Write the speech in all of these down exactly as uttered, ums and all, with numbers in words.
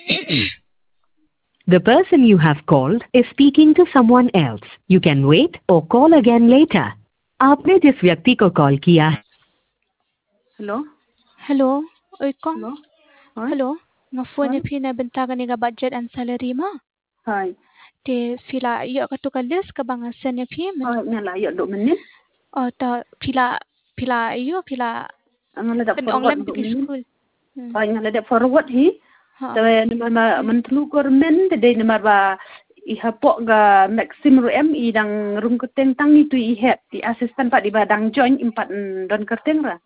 The person you have called is speaking to someone else. You can wait or call again later. आपने जिस व्यक्ति को कॉल किया है Hello? Hello, oi kong. Hello? Hi? Hello, nga phone Hi? e phina benta ka niga budget and salary ma. Hi. Te fila yo ka to ka list ka bang sen e phi men. Hi, nga la ya do menin. O ta fila fila yo fila Nga la da kan forward online do big menin. school. Hmm. Hi, nga la da forward hi. Ha. Tawe nama ma mentlu kormen de de nama ba iha po ga maxim ru em i dang rum keteng tang itu i het di assistant pak di badang join impat don keteng ra.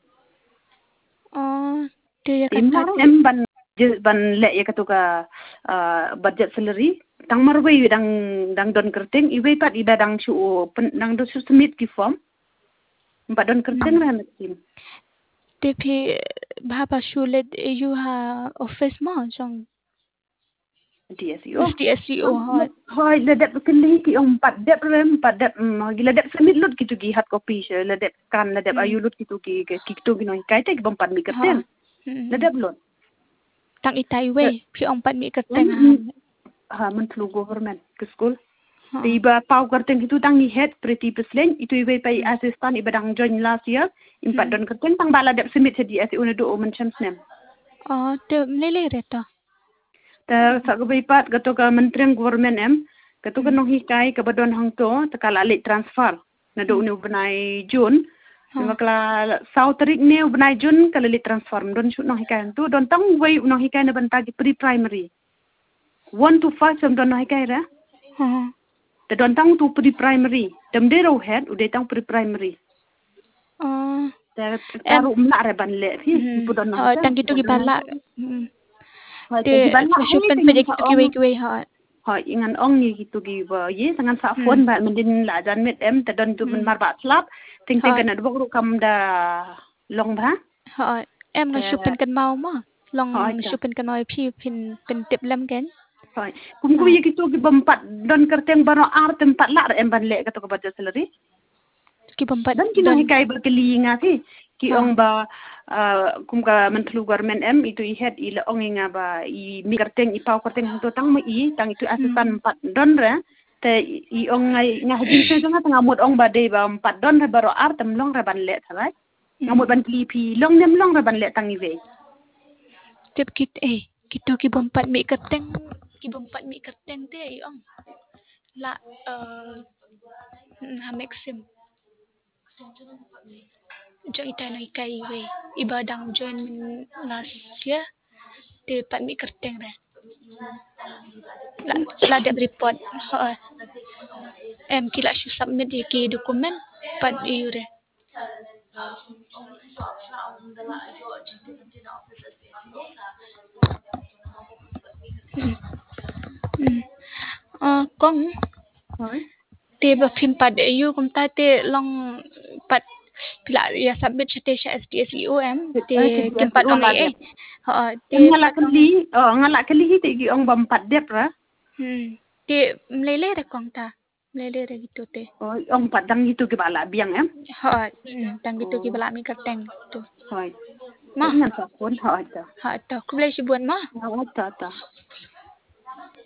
Oh, te ya Tim kata em ban je- ban le ya katuka budget salary tang marwe dang dang don kerteng iwe pat ida dang shu pen dang do su submit ki form empat don kerteng ra na tim te phi bhapa shule you ha office ma jong D S E O S T S E O ha. hoi le dep keli ki om pat dep rem pat dep gila dep submit lut ki tu ki hat copy she le dep kan le dep ayu lut ki tu ki ki tu ki no kai te bom pat mi kerteng le dep lut Tang itai we phi ong pat mi kerteng ha. ha mentlu government ke school tiba pau kerteng itu tang ni head pretty pesleng itu iwe pai assistant ibadang join last year impat don kerteng tang bala dep submit se D S E O ne do men chance nem Oh, te lele reta. ta sa go pat gato ka menterian government em gato ka no hi kai ka badon hang to ta kala le transfer na do ne benai jun makla south tarik ne benai jun kala le transfer don shoot no hi kai tu don tang wei no hi kai ne ban ta pre primary one to five sem don no hi kai ra Ha. ta don tang tu pre primary dem de ro head ude tang pre primary Oh, ta taru mla re ban le hi pu don no tang gitu ki bala. te Te mashupan pe gitu ki we ki we ha. ha ingan ong ni gitu gi ba ye sangan sa phone ba mendin la jan met em ta don tu men mar ba slap ting ting kan do ru kam da long ba Ha, em nga shupan kan mau ma. Long shupan kan mau phi phin pen tip lam ken. ha kum ku ye gitu gi bempat don kerteng bano ar tempat la em ban le ka to ka budget salary Ki bempat dan ki no hikai ba keli nga ti ki ong ba kum ka mentlu government em itu i head i la ong nga ba i mi kerteng i pau kerteng to tang ma i tang itu assistant empat don ra te i ong ngai nga hajin se nga tanga mot ong ba de ba empat don ra baro ar tem long ra ban le thalai ngamot ban kli pi long nem long ra ban le tang i ve tip kit eh kito ki bempat mi kerteng ki bempat mi kerteng te ai ong. La uh, ha maxim. Jo ita no ikai we ibadang join last year te pat mi kerteng ra. La la dep report. Ha. Em kila shu submit di ki dokumen pat iu re. Uh, kong hoi te ba phim pad iu kum ta te long pat pila ya submit chate sha S T S E O M te kim pat ong e ha te ngala keli oh ngala keli te gi ong ba empat dep ra hmm te mlele re kong ta mlele re gitu te oh ong padang itu ke bala biang em ha tang gitu ki bala mi kerteng tu hoi ma ngan sa phone ha ta ha ta ku boleh si buat ma ha ta ta